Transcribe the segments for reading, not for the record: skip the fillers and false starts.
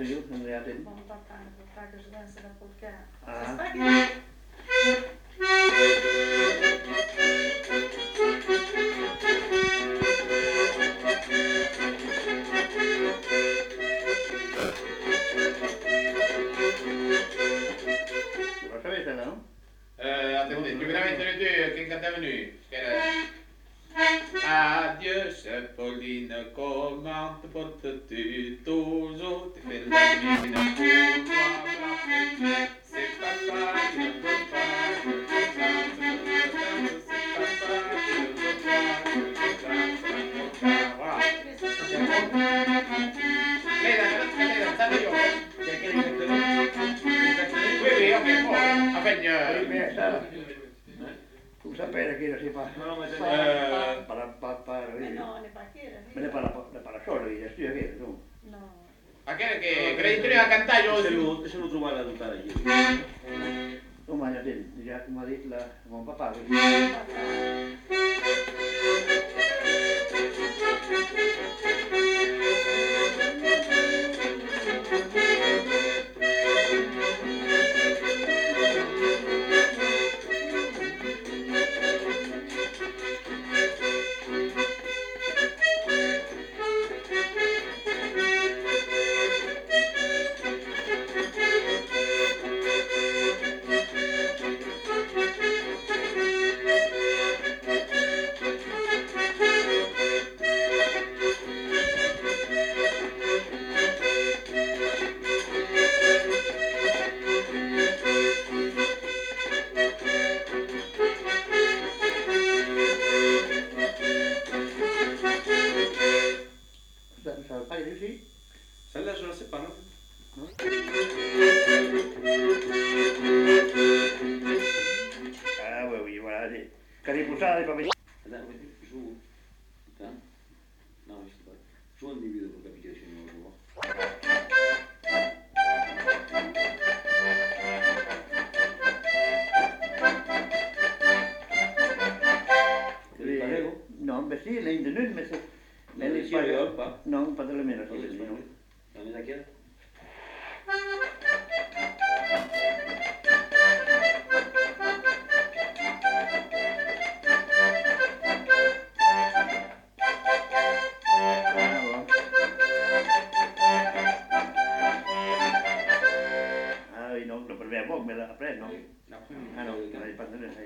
io, non le ha detto. Bon papa, ne peut pas que je danse la polka. Ah. C'est spaghetti. Lo sapete, no? Attendete, più veramente le due che cantavano io. Adieu, chère Pauline, comment te portes-tu? Toujours tu fais la mine pour moi. C'est papa qui ne peut pas, c'est papa qui ne peut pas, voilà. Lei l'ha cantata io. Oui, ok, poi, affegna. Tu sapere che si fa? Mais non, on n'est pas qui, Me ne parla solo, io sto che tu. Non. A che creditore a cantare io Se lo trovare a tuttare io. Tu mi hai detto, mi ha detto la buon papà. Ça va pas aller ici? Celle-là, je ne sais pas, non? Ah oui, voilà. Quand il pousse ça, il va venir. Là, oui, joue. Putain. Non, je sais pas. Joue un début de votre application, on va voir. Non, beh sì, lei non mi sa. Lei si arriva? Non, pas de la mera, Non, sì, no. non è laquelle? Ah oui, non, le premier mot, mais après, non. Ah non, il n'avait pas donné ça.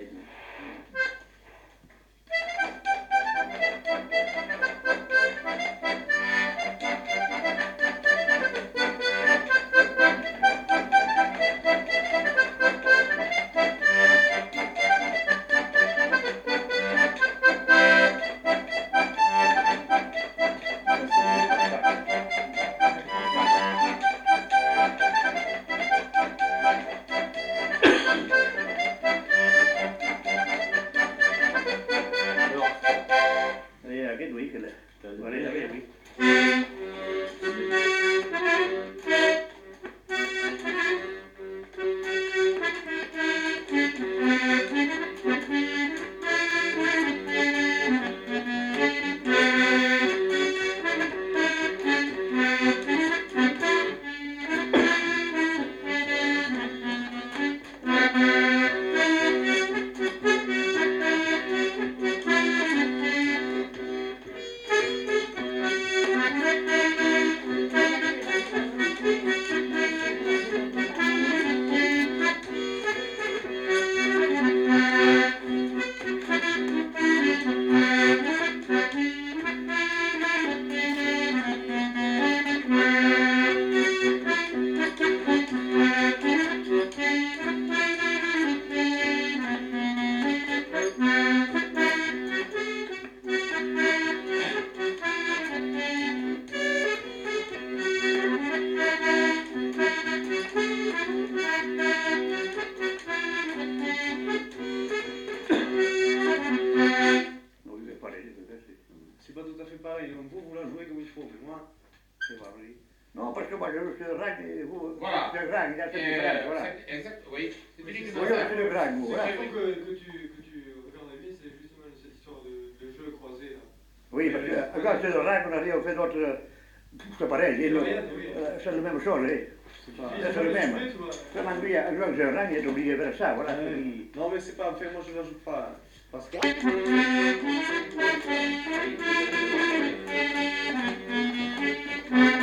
Aquest oui, que l'orella aquest oui. C'est pas tout à fait pareil, donc vous la jouez comme il faut, mais moi, c'est pas vrai. Non, parce que moi, je suis le rag, vous, Voilà. c'est le rag, il a fait le rag, voilà. Exact, oui. C'est uniquement Moi, ça. je fais le rag, vous, voilà. Ce qu'il faut que tu regardes bien, c'est justement cette histoire de jeu croisé là. Oui, parce que quand c'est le rag, on arrive, on fait C'est pareil, c'est le même chose. C'est le même. Ça m'a dit, à jouer un rang, il est obligé de faire ça, voilà. Non, mais c'est pas fait, moi je l'ajoute pas. Parce que... Allez,